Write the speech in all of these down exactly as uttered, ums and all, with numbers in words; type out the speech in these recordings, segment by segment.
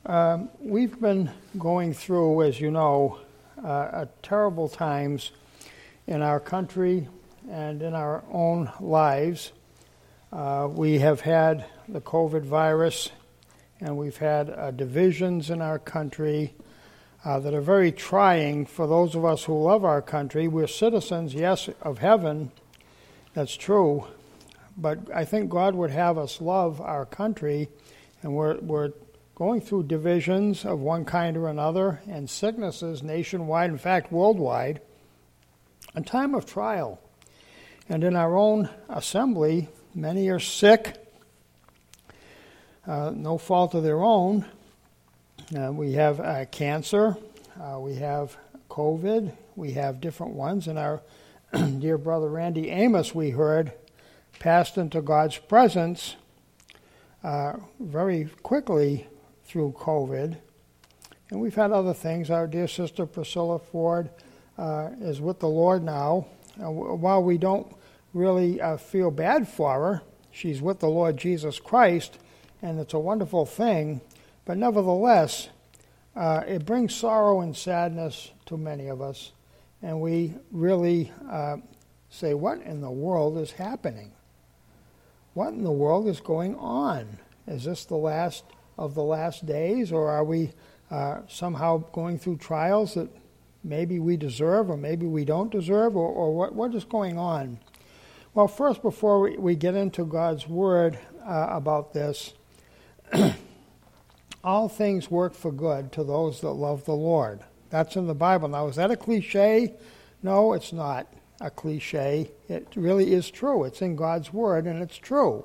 Um, we've been going through, as you know, uh, a terrible times in our country and in our own lives. Uh, we have had the COVID virus, and we've had uh, divisions in our country uh, that are very trying for those of us who love our country. We're citizens, yes, of heaven, that's true, but I think God would have us love our country, and we're, we're going through divisions of one kind or another, and sicknesses nationwide, in fact worldwide, a time of trial. And in our own assembly, many are sick, uh, no fault of their own. Uh, we have uh, cancer, uh, we have COVID, we have different ones. And our dear brother Randy Amos, we heard, passed into God's presence uh, very quickly through COVID. And we've had other things. Our dear sister Priscilla Ford uh, is with the Lord now. Uh, while we don't really uh, feel bad for her, she's with the Lord Jesus Christ, and it's a wonderful thing. But nevertheless, uh, it brings sorrow and sadness to many of us. And we really uh, say, what in the world is happening? What in the world is going on? Is this the last of the last days, or are we uh, somehow going through trials that maybe we deserve or maybe we don't deserve, or, or what, what is going on? Well, first, before we, we get into God's Word uh, about this, all things work for good to those that love the Lord. That's in the Bible. Now, is that a cliche? No, it's not a cliche. It really is true. It's in God's Word, and it's true.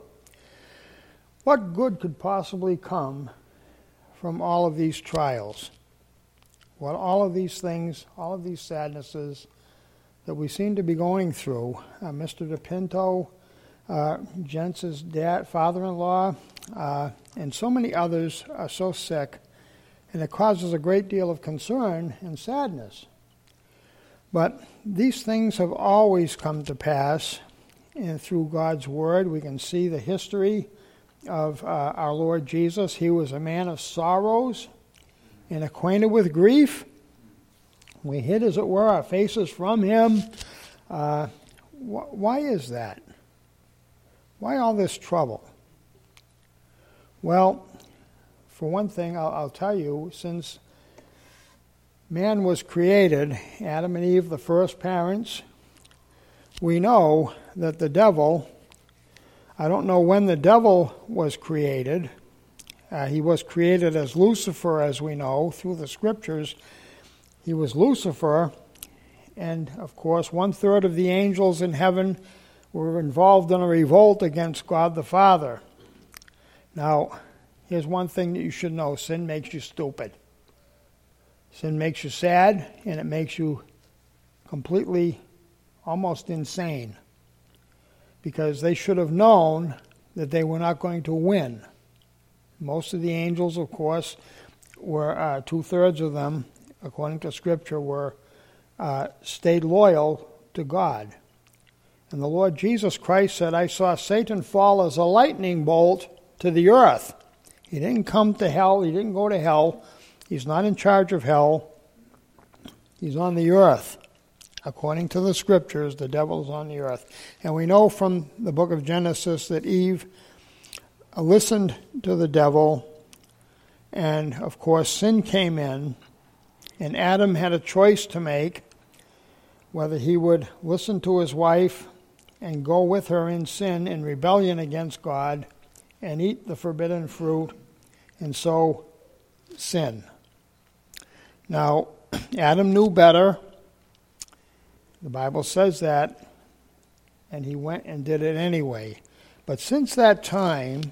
What good could possibly come from all of these trials? Well, all of these things, all of these sadnesses that we seem to be going through. Uh, Mister DePinto, uh, Jentz's dad, father-in-law, uh, and so many others are so sick, and it causes a great deal of concern and sadness. But these things have always come to pass, and through God's Word we can see the history of uh, our Lord Jesus. He was a man of sorrows and acquainted with grief. We hid, as it were, our faces from him. Uh, wh- why is that? Why all this trouble? Well, for one thing, I'll, I'll tell you, since man was created, Adam and Eve, the first parents, we know that the devil, I don't know when the devil was created. Uh, he was created as Lucifer, as we know, through the Scriptures. He was Lucifer, and of course one-third of the angels in heaven were involved in a revolt against God the Father. Now, here's one thing that you should know. Sin makes you stupid. Sin makes you sad, and it makes you completely, almost insane. Because they should have known that they were not going to win. Most of the angels, of course, were uh, two-thirds of them, according to Scripture, were uh, stayed loyal to God. And the Lord Jesus Christ said, I saw Satan fall as a lightning bolt to the earth. He didn't come to hell. He didn't go to hell. He's not in charge of hell. He's on the earth. According to the Scriptures, the devil is on the earth. And we know from the book of Genesis that Eve listened to the devil, and of course sin came in, and Adam had a choice to make, whether he would listen to his wife and go with her in sin, in rebellion against God, and eat the forbidden fruit, and so sin. Now, Adam knew better. The Bible says that, and he went and did it anyway. But since that time,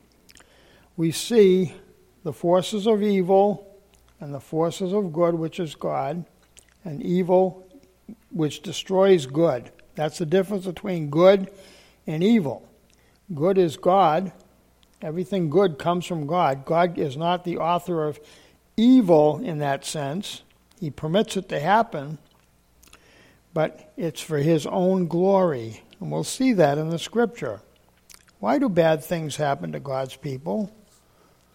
we see the forces of evil and the forces of good, which is God, and evil, which destroys good. That's the difference between good and evil. Good is God. Everything good comes from God. God is not the author of evil in that sense. He permits it to happen, but it's for his own glory. And we'll see that in the Scripture. Why do bad things happen to God's people?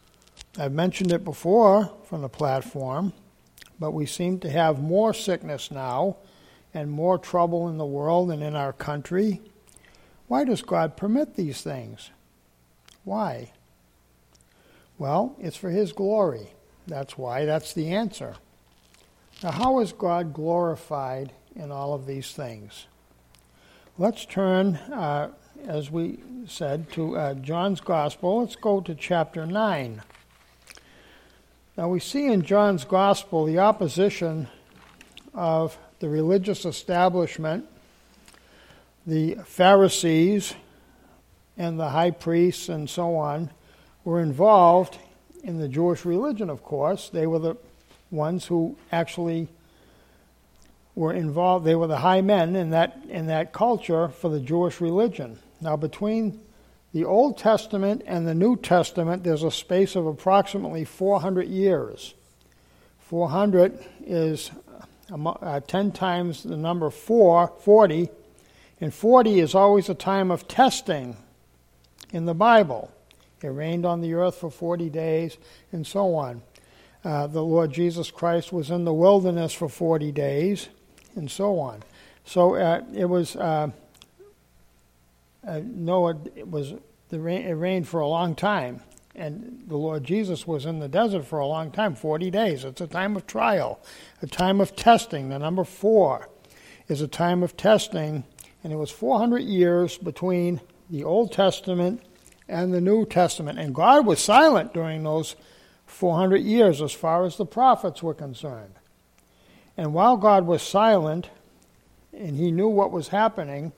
I've mentioned it before from the platform, but we seem to have more sickness now and more trouble in the world and in our country. Why does God permit these things? Why? Well, it's for His glory. That's why. That's the answer. Now, how is God glorified in all of these things? Let's turn, uh, as we said, to uh, John's Gospel. Let's go to chapter nine. Now, we see in John's Gospel the opposition of the religious establishment, the Pharisees and the high priests and so on, were involved in the Jewish religion, of course. They were the ones who actually were involved. They were the high men in that in that culture for the Jewish religion. Now, between the Old Testament and the New Testament, there's a space of approximately four hundred years. four hundred is uh, ten times the number four, forty, and forty is always a time of testing in the Bible. It rained on the earth for forty days, and so on. Uh, the Lord Jesus Christ was in the wilderness for forty days, and so on. So uh, it was, uh, uh, Noah, it was the rain, it rained for a long time, and the Lord Jesus was in the desert for a long time, forty days. It's a time of trial, a time of testing. The number four is a time of testing, and it was four hundred years between the Old Testament and the New Testament. And God was silent during those four hundred years as far as the prophets were concerned. And while God was silent, and He knew what was happening,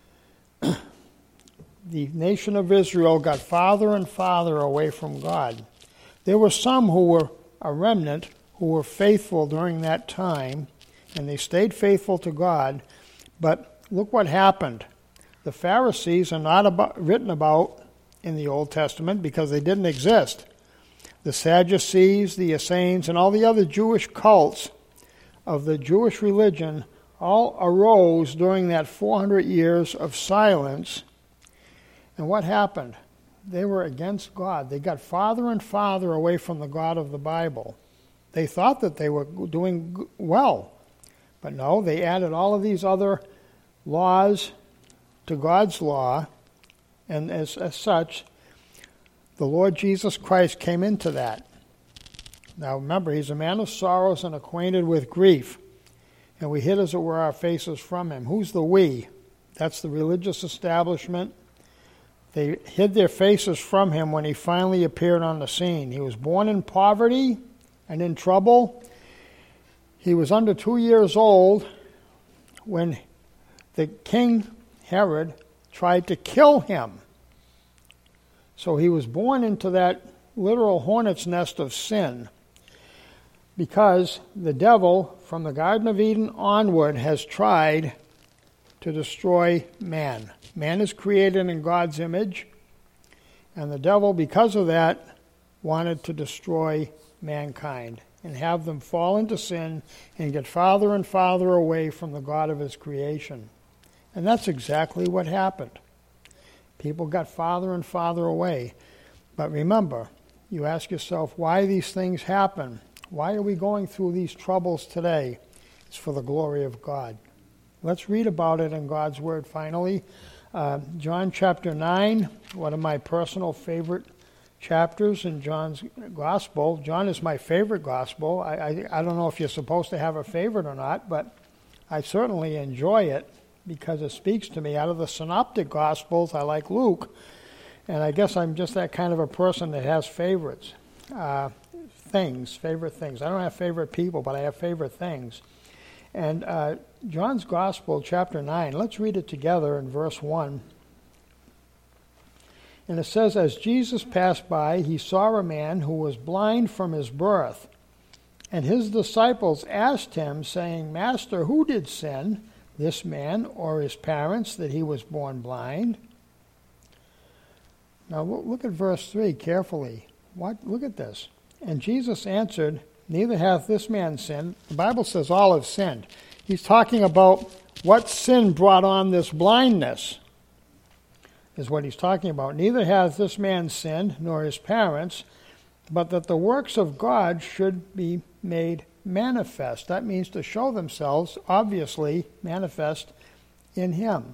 the nation of Israel got farther and farther away from God. There were some who were a remnant who were faithful during that time, and they stayed faithful to God. But look what happened. The Pharisees are not about, written about in the Old Testament because they didn't exist. The Sadducees, the Essenes, and all the other Jewish cults of the Jewish religion all arose during that four hundred years of silence. And what happened? They were against God. They got farther and farther away from the God of the Bible. They thought that they were doing well. But no, they added all of these other laws to God's law. And as, as such, the Lord Jesus Christ came into that. Now remember, He's a man of sorrows and acquainted with grief. And we hid, as it were, our faces from Him. Who's the we? That's the religious establishment. They hid their faces from Him when He finally appeared on the scene. He was born in poverty and in trouble. He was under two years old when the king, Herod, tried to kill Him. So He was born into that literal hornet's nest of sin because the devil, from the Garden of Eden onward, has tried to destroy man. Man is created in God's image, and the devil, because of that, wanted to destroy mankind and have them fall into sin and get farther and farther away from the God of His creation. And that's exactly what happened. People got farther and farther away. But remember, you ask yourself why these things happen. Why are we going through these troubles today? It's for the glory of God. Let's read about it in God's Word finally. Uh, John chapter nine, one of my personal favorite chapters in John's Gospel. John is my favorite Gospel. I, I, I don't know if you're supposed to have a favorite or not, but I certainly enjoy it because it speaks to me. Out of the synoptic Gospels, I like Luke, and I guess I'm just that kind of a person that has favorites. Uh, things, favorite things. I don't have favorite people, but I have favorite things. And uh, John's Gospel, chapter nine, let's read it together in verse one. And it says, "As Jesus passed by, He saw a man who was blind from his birth. And His disciples asked Him, saying, 'Master, who did sin, this man or his parents, that he was born blind?'" Now look at verse three carefully. What? Look at this. "And Jesus answered, 'Neither hath this man sinned.'" The Bible says all have sinned. He's talking about what sin brought on this blindness, is what He's talking about. "Neither hath this man sinned, nor his parents, but that the works of God should be made manifest. That means to show themselves, obviously, manifest in him.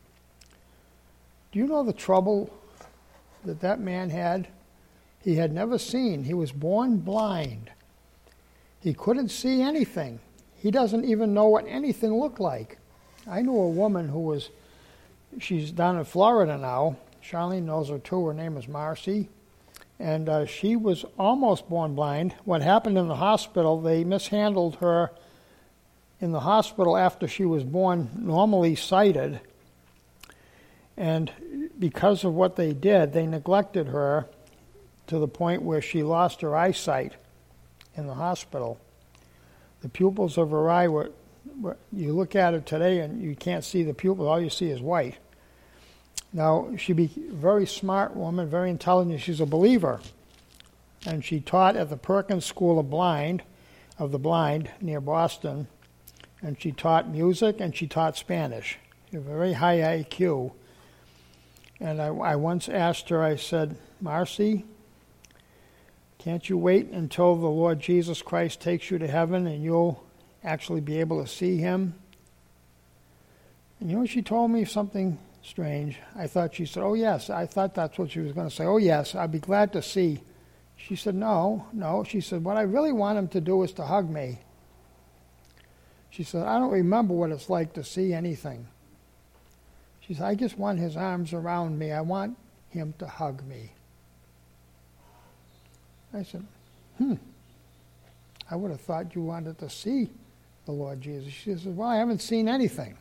Do you know the trouble that that man had? He had never seen. He was born blind. He couldn't see anything. He doesn't even know what anything looked like. I knew a woman who was, she's down in Florida now. Charlene knows her too. Her name is Marcy. And uh, she was almost born blind. What happened in the hospital, they mishandled her in the hospital after she was born normally sighted. And because of what they did, they neglected her to the point where she lost her eyesight in the hospital. The pupils of her eye were, were, you look at her today and you can't see the pupil, all you see is white. Now, she be a very smart woman, very intelligent. She's a believer. And she taught at the Perkins School of Blind, of the Blind, near Boston. And she taught music and she taught Spanish. She had a very high I Q. And I, I once asked her, I said, Marcy, can't you wait until the Lord Jesus Christ takes you to heaven and you'll actually be able to see him? And you know, she told me something strange. I thought she said, oh, yes. I thought that's what she was going to say. Oh, yes, I'd be glad to see. She said, no, no. She said, what I really want him to do is to hug me. She said, I don't remember what it's like to see anything. She said, I just want his arms around me. I want him to hug me. I said, hmm, I would have thought you wanted to see the Lord Jesus. She said, well, I haven't seen anything.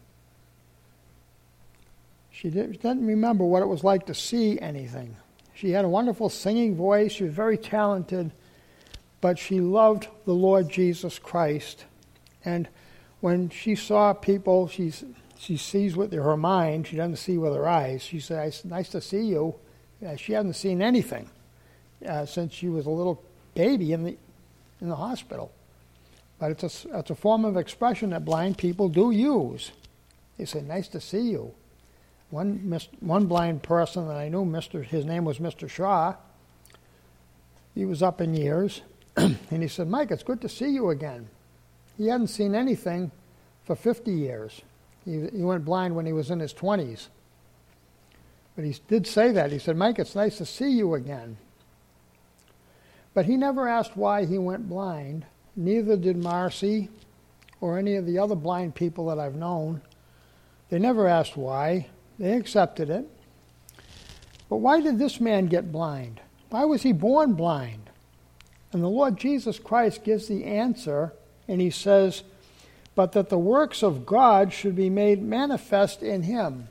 She didn't remember what it was like to see anything. She had a wonderful singing voice. She was very talented, but she loved the Lord Jesus Christ. And when she saw people, she's, she sees with her mind. She doesn't see with her eyes. She said, it's nice to see you. Uh, she hasn't seen anything uh, since she was a little baby in the in the hospital. But it's a, it's a form of expression that blind people do use. They say, nice to see you. One one blind person that I knew, Mister his name was Mister Shaw. He was up in years, and he said, Mike, it's good to see you again. He hadn't seen anything for fifty years. He, he went blind when he was in his twenties. But he did say that. He said, Mike, it's nice to see you again. But he never asked why he went blind. Neither did Marcy or any of the other blind people that I've known. They never asked why. They accepted it. But why did this man get blind? Why was he born blind? And the Lord Jesus Christ gives the answer, and he says, but that the works of God should be made manifest in him.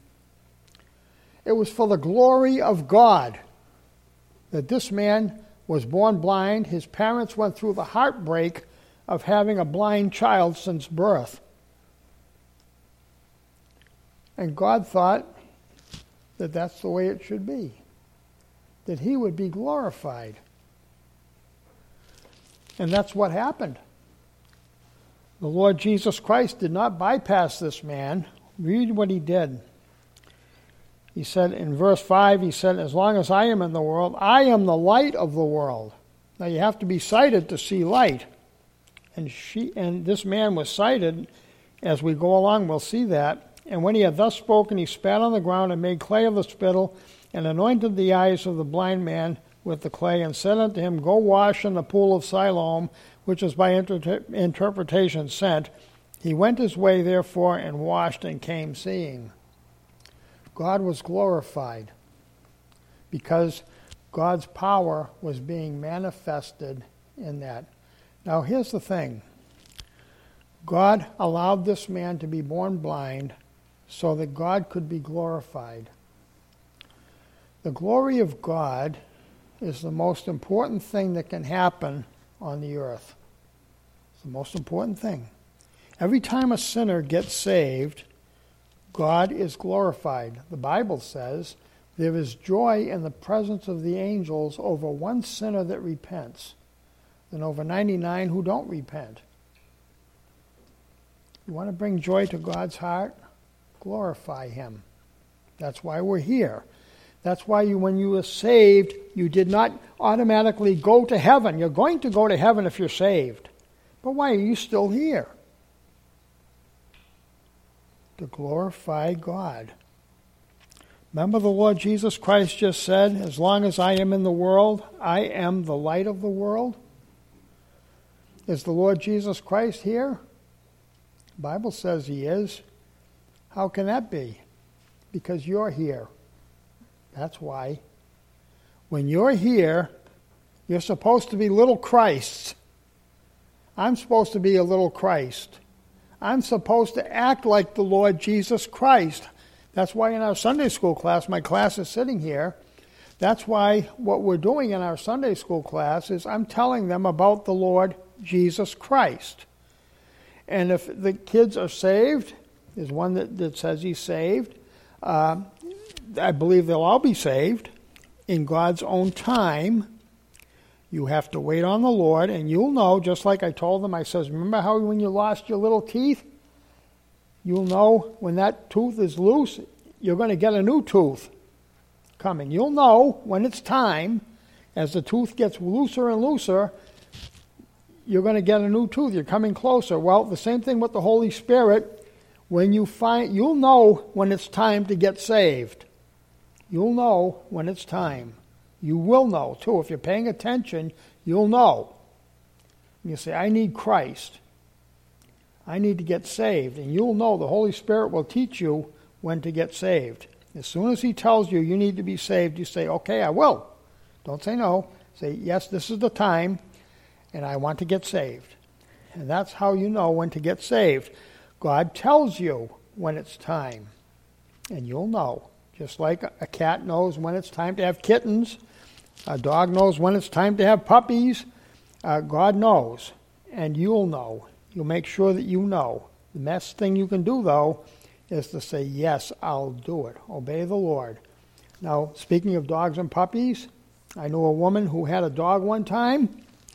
It was for the glory of God that this man was born blind. His parents went through the heartbreak of having a blind child since birth. And God thought that that's the way it should be, that he would be glorified. And that's what happened. The Lord Jesus Christ did not bypass this man. Read what he did. He said in verse five, he said, as long as I am in the world, I am the light of the world. Now you have to be sighted to see light. And she and this man was sighted. As we go along, we'll see that. And when he had thus spoken, he spat on the ground and made clay of the spittle and anointed the eyes of the blind man with the clay and said unto him, go wash in the pool of Siloam, which is by inter- interpretation sent. He went his way, therefore, and washed and came seeing. God was glorified because God's power was being manifested in that. Now, here's the thing. God allowed this man to be born blind so that God could be glorified. The glory of God is the most important thing that can happen on the earth. It's the most important thing. Every time a sinner gets saved, God is glorified. The Bible says there is joy in the presence of the angels over one sinner that repents than over ninety-nine who don't repent. You want to bring joy to God's heart? Glorify him. That's why we're here. That's why you, when you were saved, you did not automatically go to heaven. You're going to go to heaven if you're saved. But why are you still here? To glorify God. Remember the Lord Jesus Christ just said, as long as I am in the world, I am the light of the world. Is the Lord Jesus Christ here? The Bible says he is. How can that be? Because you're here. That's why. When you're here, you're supposed to be little Christs. I'm supposed to be a little Christ. I'm supposed to act like the Lord Jesus Christ. That's why in our Sunday school class, my class is sitting here. That's why what we're doing in our Sunday school class is I'm telling them about the Lord Jesus Christ. And if the kids are saved, there's one that, that says he's saved. Uh, I believe they'll all be saved in God's own time. You have to wait on the Lord, and you'll know, just like I told them, I says, remember how when you lost your little teeth? You'll know when that tooth is loose, you're going to get a new tooth coming. You'll know when it's time, as the tooth gets looser and looser, you're going to get a new tooth. You're coming closer. Well, the same thing with the Holy Spirit. When you find, you'll know when it's time to get saved. You'll know when it's time. You will know, too. If you're paying attention, you'll know. You say, I need Christ. I need to get saved. And you'll know. The Holy Spirit will teach you when to get saved. As soon as he tells you you need to be saved, you say, okay, I will. Don't say no. Say, yes, this is the time, and I want to get saved. And that's how you know when to get saved. God tells you when it's time, and you'll know. Just like a cat knows when it's time to have kittens, a dog knows when it's time to have puppies, uh, God knows, and you'll know. You'll make sure that you know. The best thing you can do, though, is to say, yes, I'll do it. Obey the Lord. Now, speaking of dogs and puppies, I knew a woman who had a dog one time.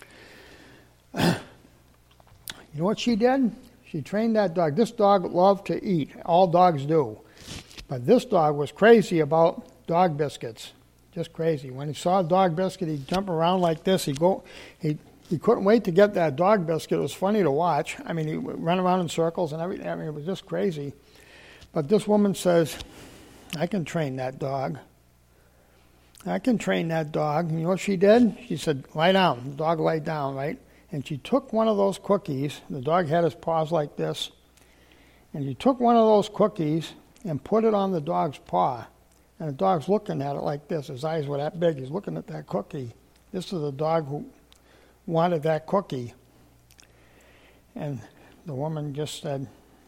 You know what she did? She trained that dog. This dog loved to eat. All dogs do. But this dog was crazy about dog biscuits. Just crazy. When he saw a dog biscuit, he'd jump around like this. He'd go, he he couldn't wait to get that dog biscuit. It was funny to watch. I mean, he would run around in circles and everything. I mean, it was just crazy. But this woman says, I can train that dog. I can train that dog. And you know what she did? She said, lie down. The dog lay down, right? And she took one of those cookies. The dog had his paws like this. And she took one of those cookies and put it on the dog's paw. And the dog's looking at it like this. His eyes were that big. He's looking at that cookie. This is the dog who wanted that cookie. And the woman just said,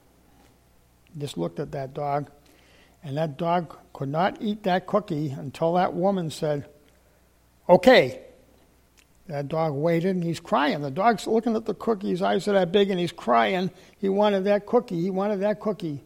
just looked at that dog. And that dog could not eat that cookie until that woman said, okay. That dog waited, and he's crying. The dog's looking at the cookie. His eyes are that big, and he's crying. He wanted that cookie. He wanted that cookie.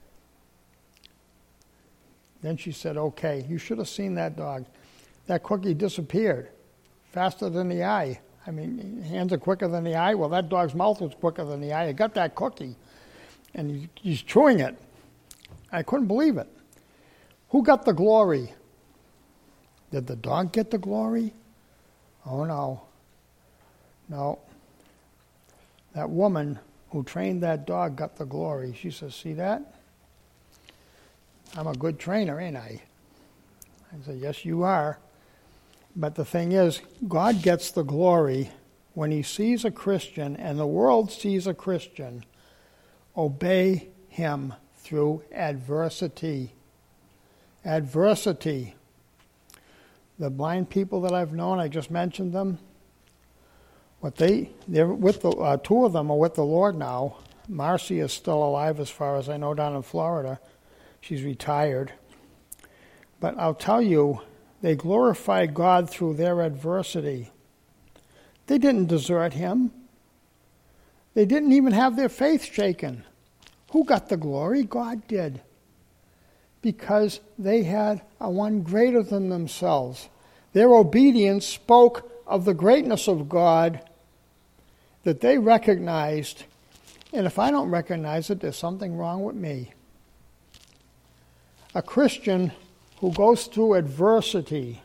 Then she said, okay, you should have seen that dog. That cookie disappeared faster than the eye. I mean, hands are quicker than the eye. Well, that dog's mouth was quicker than the eye. He got that cookie, and he, he's chewing it. I couldn't believe it. Who got the glory? Did the dog get the glory? Oh, no. No. That woman who trained that dog got the glory. She says, see that? I'm a good trainer, ain't I? I said, yes, you are. But the thing is, God gets the glory when he sees a Christian and the world sees a Christian obey him through adversity. Adversity. The blind people that I've known, I just mentioned them. What they, they're with the uh, two of them are with the Lord now. Marcy is still alive, as far as I know, down in Florida. She's retired. But I'll tell you, they glorified God through their adversity. They didn't desert him. They didn't even have their faith shaken. Who got the glory? God did. Because they had a one greater than themselves. Their obedience spoke of the greatness of God that they recognized. And if I don't recognize it, there's something wrong with me. A Christian who goes through adversity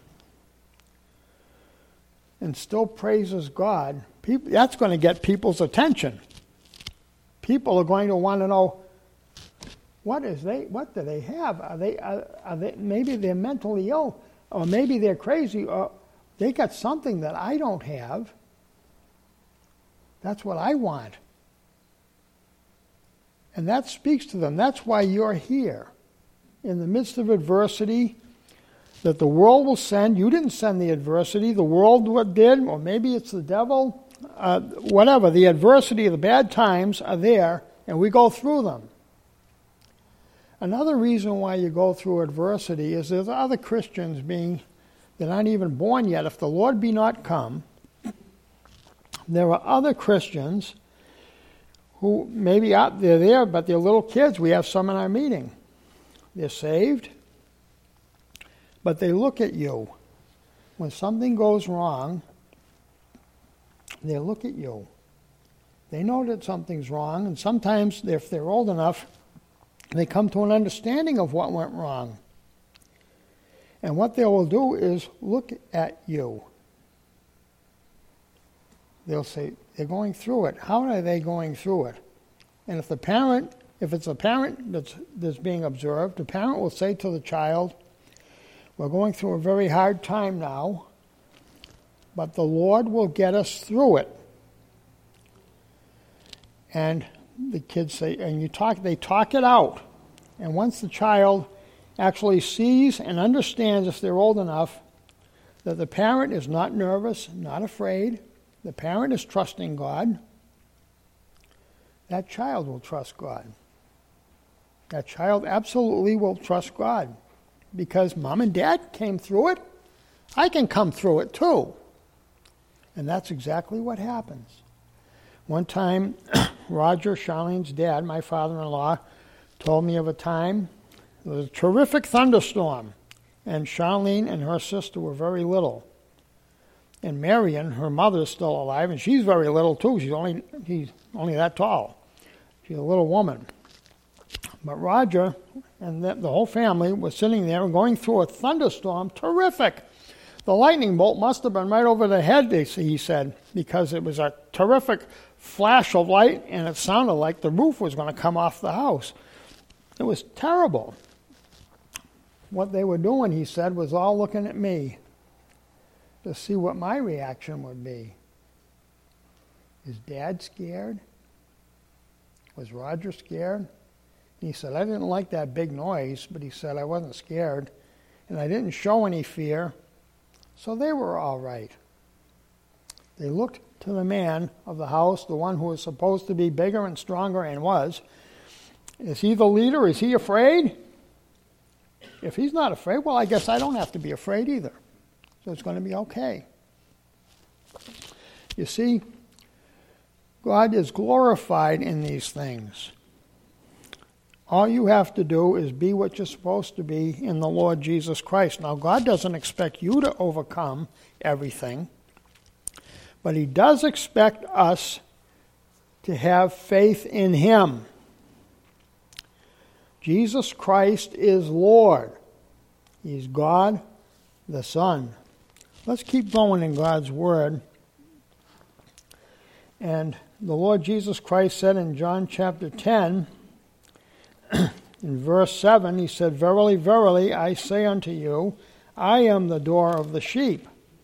and still praises God, people, that's going to get people's attention. People are going to want to know, what is they? What do they have? Are they? Are, are they? Maybe they're mentally ill, or maybe they're crazy, or they got something that I don't have. That's what I want. And that speaks to them. That's why you're here. In the midst of adversity that the world will send. You didn't send the adversity. The world what did, or maybe it's the devil. Uh, whatever. The adversity, the bad times are there, and we go through them. Another reason why you go through adversity is there's other Christians being that aren't even born yet. If the Lord be not come, there are other Christians who maybe out they're there, but they're little kids. We have some in our meeting. They're saved, but they look at you. When something goes wrong, they look at you. They know that something's wrong, and sometimes if they're old enough, they come to an understanding of what went wrong. And what they will do is look at you. They'll say, they're going through it. How are they going through it? And if the parent, if it's a parent that's, that's being observed, the parent will say to the child, we're going through a very hard time now, but the Lord will get us through it. And the kids say, and you talk, they talk it out. And once the child actually sees and understands, if they're old enough, that the parent is not nervous, not afraid, the parent is trusting God, that child will trust God. That child absolutely will trust God. Because mom and dad came through it, I can come through it too. And that's exactly what happens. One time, Roger, Charlene's dad, my father-in-law, told me of a time, there was a terrific thunderstorm, and Charlene and her sister were very little. And Marion, her mother, is still alive, and she's very little too. She's only she's only that tall. She's a little woman. But Roger and the, the whole family was sitting there and going through a thunderstorm, terrific. The lightning bolt must have been right over their head, they, he said, because it was a terrific flash of light, and it sounded like the roof was going to come off the house. It was terrible. What they were doing, he said, was all looking at me to see what my reaction would be. Is Dad scared? Was Roger scared? He said, I didn't like that big noise, but he said I wasn't scared, and I didn't show any fear, so they were all right. They looked to the man of the house, the one who was supposed to be bigger and stronger and was. Is he the leader? Is he afraid? If he's not afraid, well, I guess I don't have to be afraid either. So it's going to be okay. You see, God is glorified in these things. All you have to do is be what you're supposed to be in the Lord Jesus Christ. Now, God doesn't expect you to overcome everything, but he does expect us to have faith in him. Jesus Christ is Lord. He's God the Son. Let's keep going in God's Word. And the Lord Jesus Christ said in John chapter ten, in verse seven, he said, Verily, verily, I say unto you, I am the door of the sheep.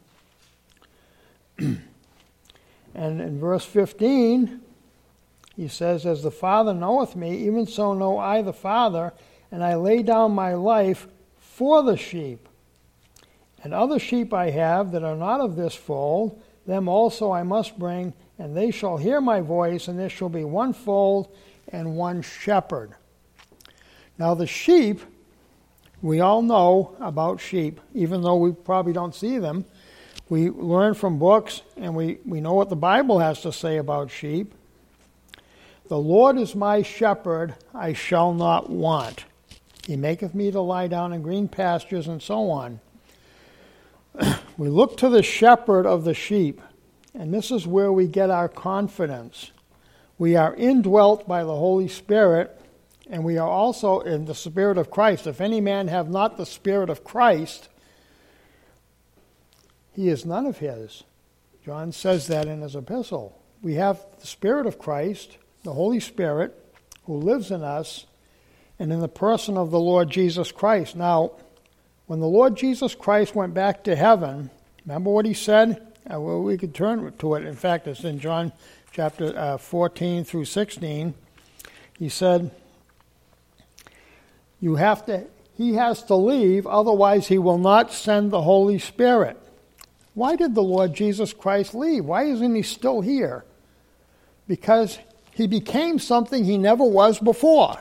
And in verse fifteen, he says, As the Father knoweth me, even so know I the Father, and I lay down my life for the sheep. And other sheep I have that are not of this fold, them also I must bring, and they shall hear my voice, and there shall be one fold and one shepherd. Now the sheep, we all know about sheep, even though we probably don't see them. We learn from books, and we, we know what the Bible has to say about sheep. The Lord is my shepherd, I shall not want. He maketh me to lie down in green pastures, and so on. We look to the shepherd of the sheep, and this is where we get our confidence. We are indwelt by the Holy Spirit, and we are also in the Spirit of Christ. If any man have not the Spirit of Christ, he is none of his. John says that in his epistle. We have the Spirit of Christ, the Holy Spirit, who lives in us, and in the person of the Lord Jesus Christ. Now, when the Lord Jesus Christ went back to heaven, remember what he said? Uh, well, we could turn to it. In fact, it's in John chapter uh, fourteen through sixteen. He said, "You have to. He has to leave, otherwise he will not send the Holy Spirit." Why did the Lord Jesus Christ leave? Why isn't he still here? Because he became something he never was before.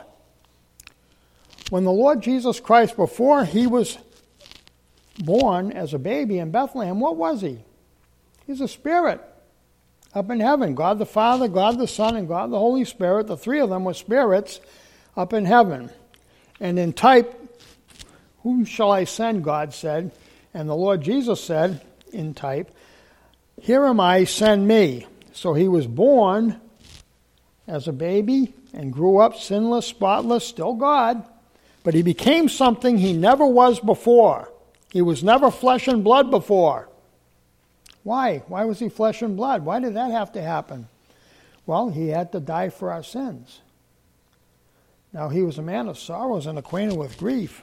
When the Lord Jesus Christ, before he was born as a baby in Bethlehem, what was he? He's a spirit up in heaven. God the Father, God the Son, and God the Holy Spirit, the three of them were spirits up in heaven. And in type, whom shall I send, God said. And the Lord Jesus said, in type, here am I, send me. So he was born as a baby and grew up sinless, spotless, still God. But he became something he never was before. He was never flesh and blood before. Why? Why was he flesh and blood? Why did that have to happen? Well, he had to die for our sins. Now, he was a man of sorrows and acquainted with grief.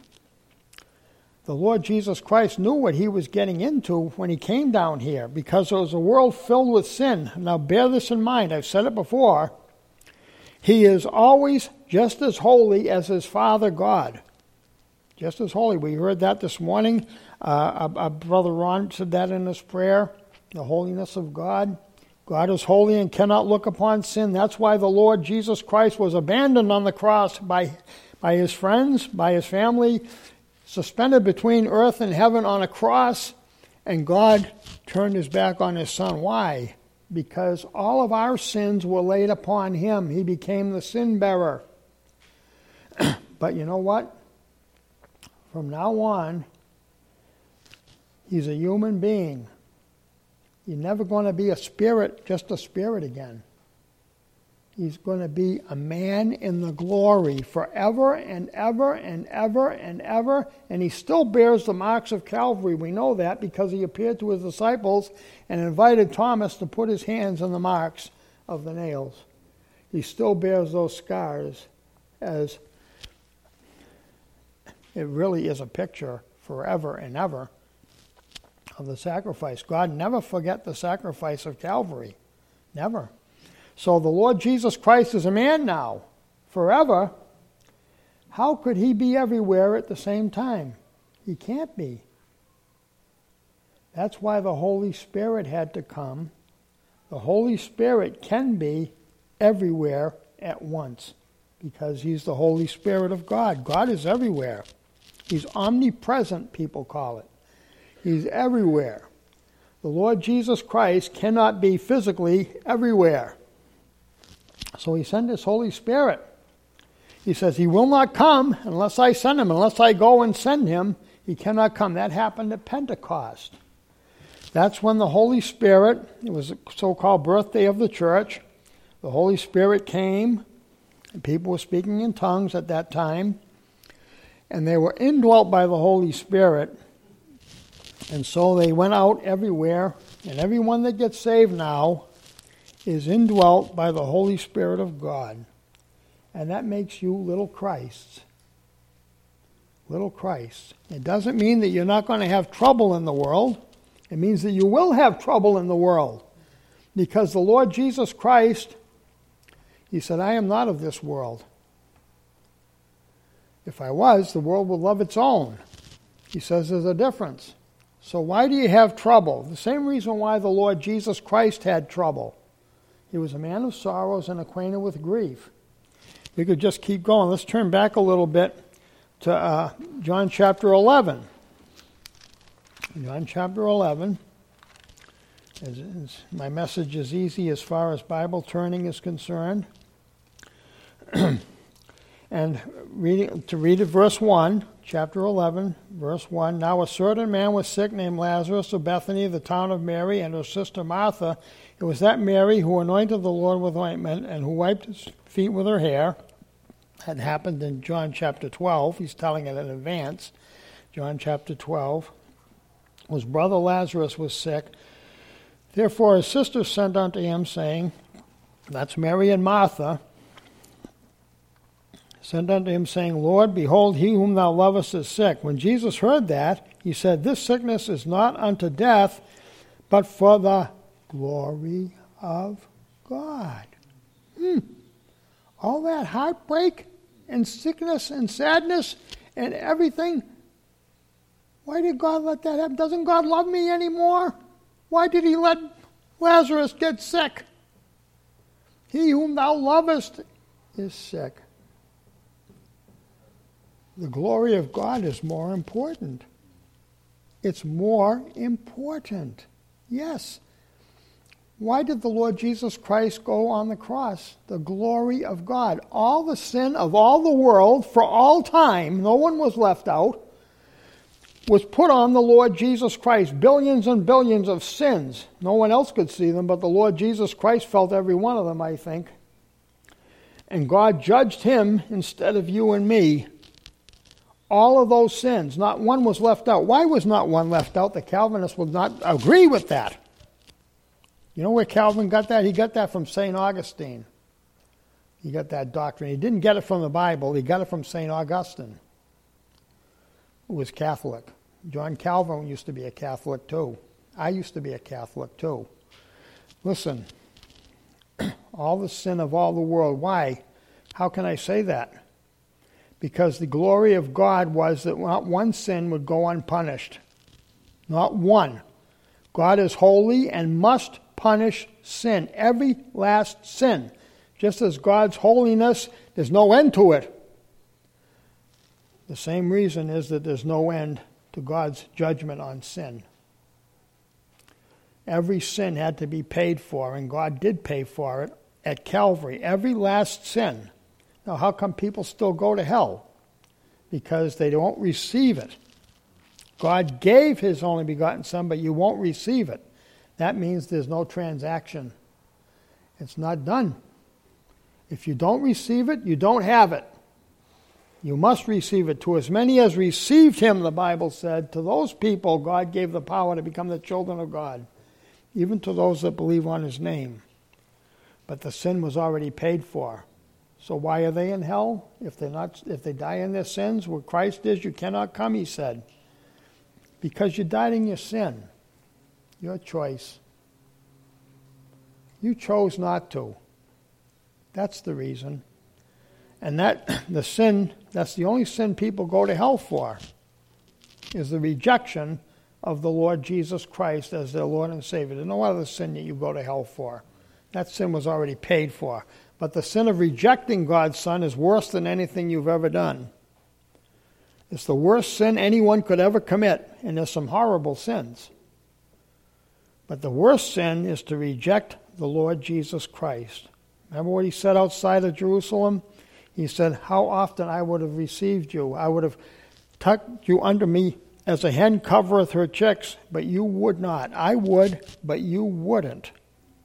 The Lord Jesus Christ knew what he was getting into when he came down here, because it was a world filled with sin. Now, bear this in mind. I've said it before. He is always just as holy as his Father God. Just as holy. We heard that this morning. Uh, our, our brother Ron said that in his prayer. The holiness of God. God is holy and cannot look upon sin. That's why the Lord Jesus Christ was abandoned on the cross by, by his friends, by his family, suspended between earth and heaven on a cross, and God turned his back on his Son. Why? Because all of our sins were laid upon him. He became the sin bearer. But you know what? From now on, he's a human being. He's never going to be a spirit, just a spirit again. He's going to be a man in the glory forever and ever and ever and ever. And he still bears the marks of Calvary. We know that because he appeared to his disciples and invited Thomas to put his hands on the marks of the nails. He still bears those scars, as it really is a picture forever and ever of the sacrifice. God never forget the sacrifice of Calvary. Never. So the Lord Jesus Christ is a man now, forever. How could he be everywhere at the same time? He can't be. That's why the Holy Spirit had to come. The Holy Spirit can be everywhere at once because he's the Holy Spirit of God. God is everywhere. He's omnipresent, people call it. He's everywhere. The Lord Jesus Christ cannot be physically everywhere. So he sent his Holy Spirit. He says, he will not come unless I send him. Unless I go and send him, he cannot come. That happened at Pentecost. That's when the Holy Spirit, it was a so-called birthday of the church, the Holy Spirit came, and people were speaking in tongues at that time, and they were indwelt by the Holy Spirit, and so they went out everywhere, and everyone that gets saved now is indwelt by the Holy Spirit of God. And that makes you little Christs. Little Christs. It doesn't mean that you're not going to have trouble in the world. It means that you will have trouble in the world. Because the Lord Jesus Christ, he said, I am not of this world. If I was, the world would love its own. He says there's a difference. So why do you have trouble? The same reason why the Lord Jesus Christ had trouble. He was a man of sorrows and acquainted with grief. We could just keep going. Let's turn back a little bit to uh, John chapter eleven. John chapter eleven. As, as my message is easy as far as Bible turning is concerned. And reading, to read it, verse one, chapter eleven, verse one. Now a certain man was sick named Lazarus of Bethany, the town of Mary, and her sister Martha. It was that Mary who anointed the Lord with ointment and who wiped his feet with her hair had happened in John chapter twelve. He's telling it in advance. John chapter twelve. His brother Lazarus was sick. Therefore his sisters sent unto him, saying, that's Mary and Martha, sent unto him, saying, Lord, behold, he whom thou lovest is sick. When Jesus heard that, he said, this sickness is not unto death, but for the glory of God. Hmm. All that heartbreak and sickness and sadness and everything, why did God let that happen? Doesn't God love me anymore? Why did he let Lazarus get sick? He whom thou lovest is sick. The glory of God is more important. It's more important. Yes. Why did the Lord Jesus Christ go on the cross? The glory of God. All the sin of all the world for all time, no one was left out, was put on the Lord Jesus Christ. Billions and billions of sins. No one else could see them, but the Lord Jesus Christ felt every one of them, I think. And God judged him instead of you and me. All of those sins, not one was left out. Why was not one left out? The Calvinists would not agree with that. You know where Calvin got that? He got that from Saint Augustine. He got that doctrine. He didn't get it from the Bible. He got it from Saint Augustine, who was Catholic. John Calvin used to be a Catholic too. I used to be a Catholic too. Listen, all the sin of all the world. Why? How can I say that? Because the glory of God was that not one sin would go unpunished. Not one. God is holy and must punish sin. Every last sin. Just as God's holiness, there's no end to it. The same reason is that there's no end to God's judgment on sin. Every sin had to be paid for, and God did pay for it at Calvary. Every last sin. Now, how come people still go to hell? Because they don't receive it. God gave his only begotten Son, but you won't receive it. That means there's no transaction. It's not done. If you don't receive it, you don't have it. You must receive it. To as many as received him, the Bible said, to those people God gave the power to become the children of God, even to those that believe on his name. But the sin was already paid for. So why are they in hell? If they're not, if they die in their sins, where Christ is, you cannot come, he said. Because you died in your sin. Your choice. You chose not to. That's the reason. And that the sin, that's the only sin people go to hell for, is the rejection of the Lord Jesus Christ as their Lord and Savior. There's no other sin that you go to hell for. That sin was already paid for. But the sin of rejecting God's Son is worse than anything you've ever done. It's the worst sin anyone could ever commit, and there's some horrible sins. But the worst sin is to reject the Lord Jesus Christ. Remember what he said outside of Jerusalem? He said, how often I would have received you. I would have tucked you under me as a hen covereth her chicks, but you would not. I would, but you wouldn't.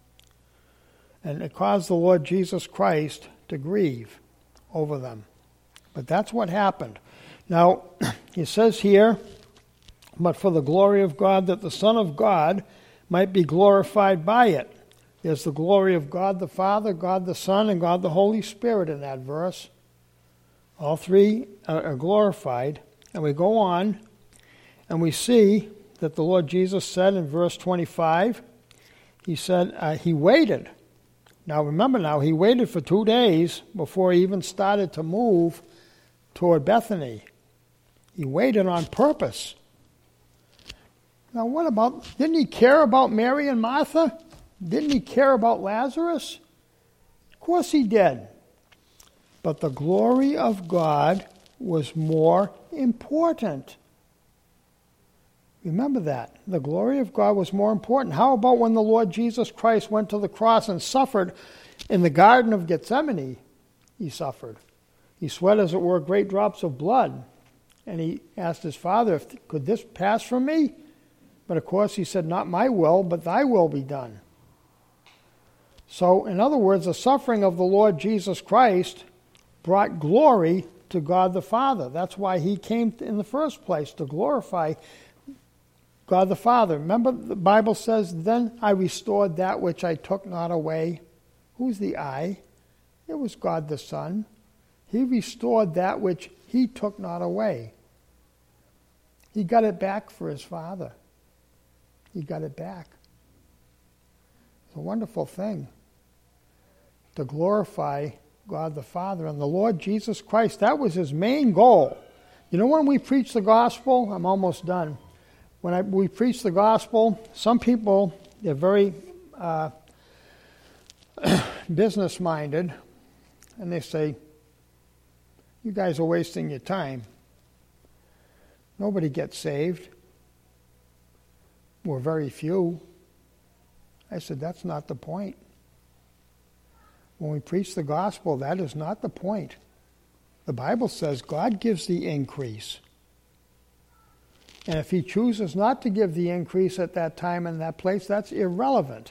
And it caused the Lord Jesus Christ to grieve over them. But that's what happened. Now, he says here, but for the glory of God, that the Son of God might be glorified by it. There's the glory of God the Father, God the Son, and God the Holy Spirit in that verse. All three are glorified. And we go on, and we see that the Lord Jesus said in verse twenty-five, he said uh, he waited. Now remember now, he waited for two days before he even started to move toward Bethany. He waited on purpose. Now what about, didn't he care about Mary and Martha? Didn't he care about Lazarus? Of course he did. But the glory of God was more important. Remember that. The glory of God was more important. How about when the Lord Jesus Christ went to the cross and suffered in the Garden of Gethsemane? He suffered. He sweat, as it were, great drops of blood. And he asked his Father, if, could this pass from me? But of course he said, not my will, but thy will be done. So, in other words, the suffering of the Lord Jesus Christ brought glory to God the Father. That's why he came in the first place, to glorify God the Father. Remember, the Bible says, then I restored that which I took not away. Who's the I? It was God the Son. He restored that which he took not away. He got it back for his Father. He got it back. It's a wonderful thing to glorify God the Father and the Lord Jesus Christ. That was his main goal. You know, when we preach the gospel, I'm almost done. When I, we preach the gospel, some people, they're very uh, business-minded, and they say, you guys are wasting your time. Nobody gets saved. We're very few. I said, that's not the point. When we preach the gospel, that is not the point. The Bible says God gives the increase. And if he chooses not to give the increase at that time and that place, that's irrelevant.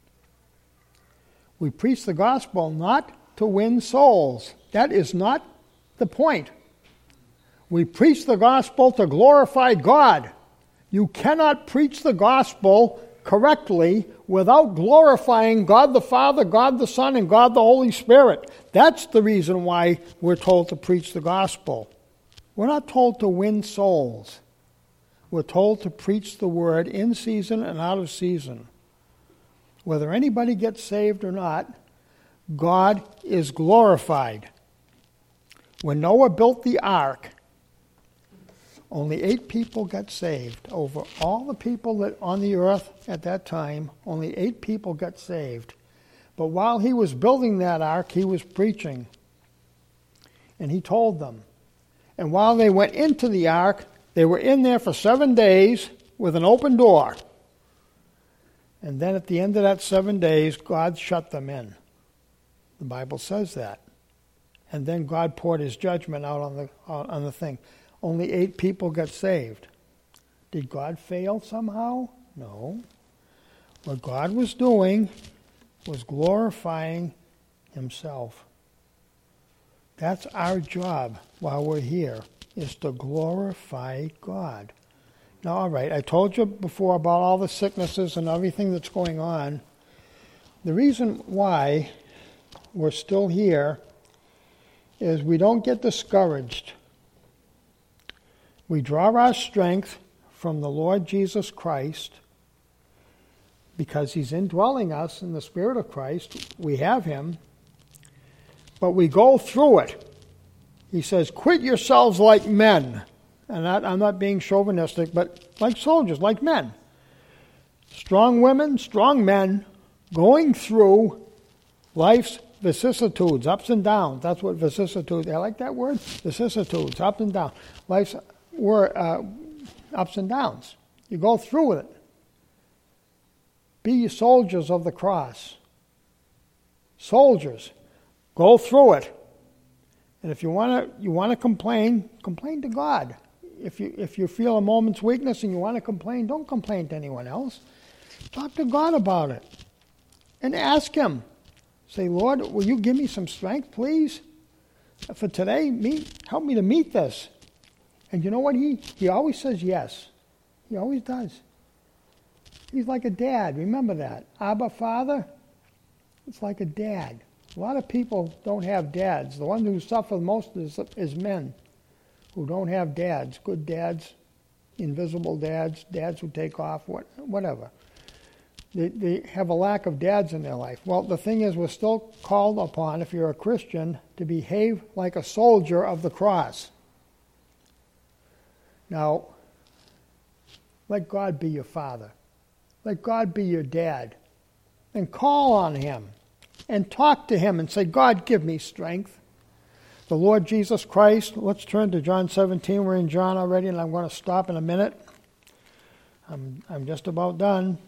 We preach the gospel not to win souls. That is not the point. We preach the gospel to glorify God. You cannot preach the gospel correctly without glorifying God the Father, God the Son, and God the Holy Spirit. That's the reason why we're told to preach the gospel. We're not told to win souls. We're told to preach the word in season and out of season. Whether anybody gets saved or not, God is glorified. When Noah built the ark, only eight people got saved. Over all the people that on the earth at that time, only eight people got saved. But while he was building that ark, he was preaching. And he told them. And while they went into the ark, they were in there for seven days with an open door. And then at the end of that seven days, God shut them in. The Bible says that. And then God poured his judgment out on the on the thing. Only eight people got saved. Did God fail somehow? No. What God was doing was glorifying himself. That's our job while we're here, is to glorify God. Now, all right, I told you before about all the sicknesses and everything that's going on. The reason why we're still here is we don't get discouraged. We draw our strength from the Lord Jesus Christ because he's indwelling us in the Spirit of Christ. We have him. But we go through it. He says, quit yourselves like men. And that, I'm not being chauvinistic, but like soldiers, like men. Strong women, strong men, going through life's vicissitudes, ups and downs. That's what vicissitudes, I like that word, vicissitudes, up and down. Life's were uh, ups and downs. You go through with it. Be soldiers of the cross. Soldiers, go through it. And if you want to, you want to complain, complain to God. If you if you feel a moment's weakness and you want to complain, don't complain to anyone else. Talk to God about it, and ask him. Say, Lord, will you give me some strength, please, for today? Meet, help me to meet this. And you know what? He, he always says yes. He always does. He's like a dad. Remember that. Abba, Father, it's like a dad. A lot of people don't have dads. The ones who suffer most is, is men who don't have dads. Good dads, invisible dads, dads who take off, what, whatever. They, they have a lack of dads in their life. Well, the thing is, we're still called upon, if you're a Christian, to behave like a soldier of the cross. Now, let God be your father. Let God be your dad. And call on him. And talk to him and say, God, give me strength. The Lord Jesus Christ, let's turn to John seventeen. We're in John already, and I'm going to stop in a minute. I'm, I'm just about done.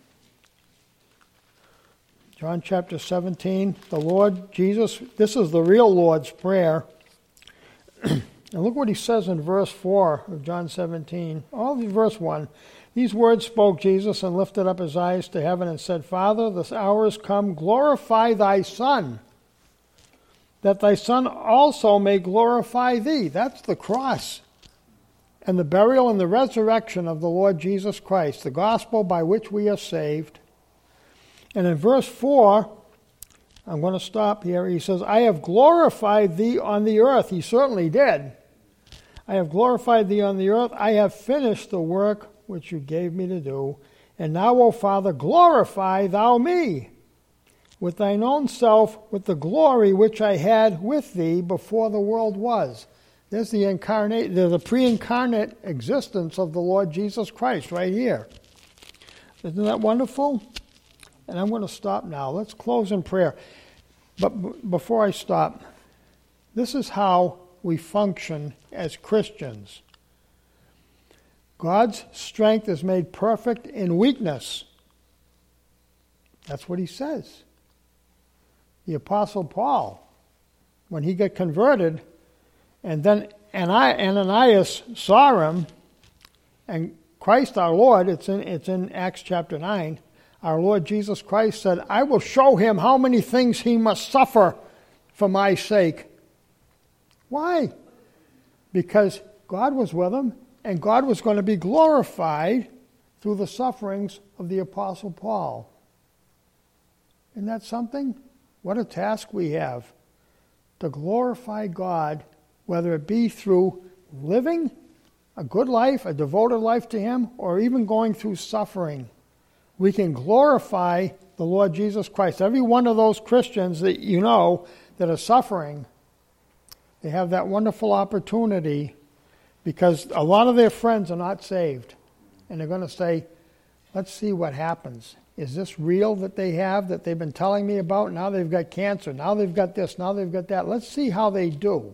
John chapter seventeen. The Lord Jesus, this is the real Lord's Prayer. And look what he says in verse four of John seventeen. All of verse one. These words spoke Jesus and lifted up his eyes to heaven and said, Father, this hour is come. Glorify thy Son, that thy Son also may glorify thee. That's the cross and the burial and the resurrection of the Lord Jesus Christ, the gospel by which we are saved. And in verse four, I'm going to stop here. He says, I have glorified thee on the earth. He certainly did. I have glorified thee on the earth. I have finished the work which you gave me to do. And now, O Father, glorify thou me with thine own self, with the glory which I had with thee before the world was. There's the incarnate, there's the pre-incarnate existence of the Lord Jesus Christ right here. Isn't that wonderful? And I'm going to stop now. Let's close in prayer. But b- before I stop, this is how we function as Christians. God's strength is made perfect in weakness. That's what he says. The Apostle Paul, when he got converted, and then Ananias saw him, and Christ our Lord, it's in, it's in Acts chapter nine, our Lord Jesus Christ said, I will show him how many things he must suffer for my sake. Why? Because God was with him, and God was going to be glorified through the sufferings of the Apostle Paul. Isn't that something? What a task we have to glorify God, whether it be through living a good life, a devoted life to him, or even going through suffering. We can glorify the Lord Jesus Christ. Every one of those Christians that you know that are suffering, they have that wonderful opportunity because a lot of their friends are not saved. And they're going to say, let's see what happens. Is this real that they have, that they've been telling me about? Now they've got cancer. Now they've got this. Now they've got that. Let's see how they do.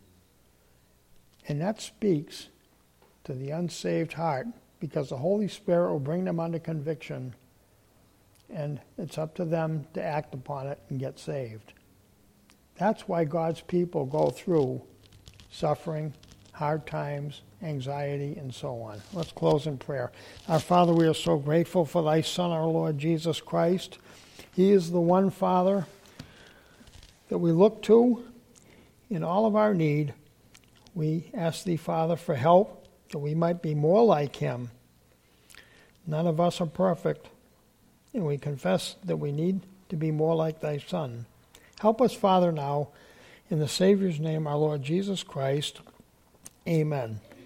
And that speaks to the unsaved heart, because the Holy Spirit will bring them under conviction, and it's up to them to act upon it and get saved. That's why God's people go through suffering, hard times, anxiety, and so on. Let's close in prayer. Our Father, we are so grateful for thy Son, our Lord Jesus Christ. He is the one, Father, that we look to in all of our need. We ask thee, Father, for help, that we might be more like him. None of us are perfect, and we confess that we need to be more like thy Son. Help us, Father, now, in the Savior's name, our Lord Jesus Christ. Amen.